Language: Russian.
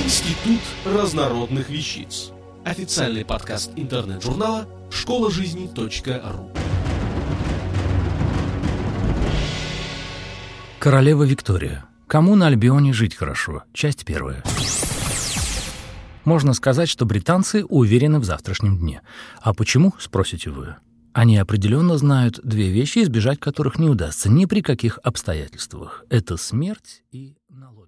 Институт разнородных вещиц. Официальный подкаст интернет-журнала школажизни.ру. Королева Виктория. Кому на Альбионе жить хорошо? Часть 1. Можно сказать, что британцы уверены в завтрашнем дне. А почему, спросите вы? Они определенно знают две вещи, избежать которых не удастся ни при каких обстоятельствах. Это смерть и налоги.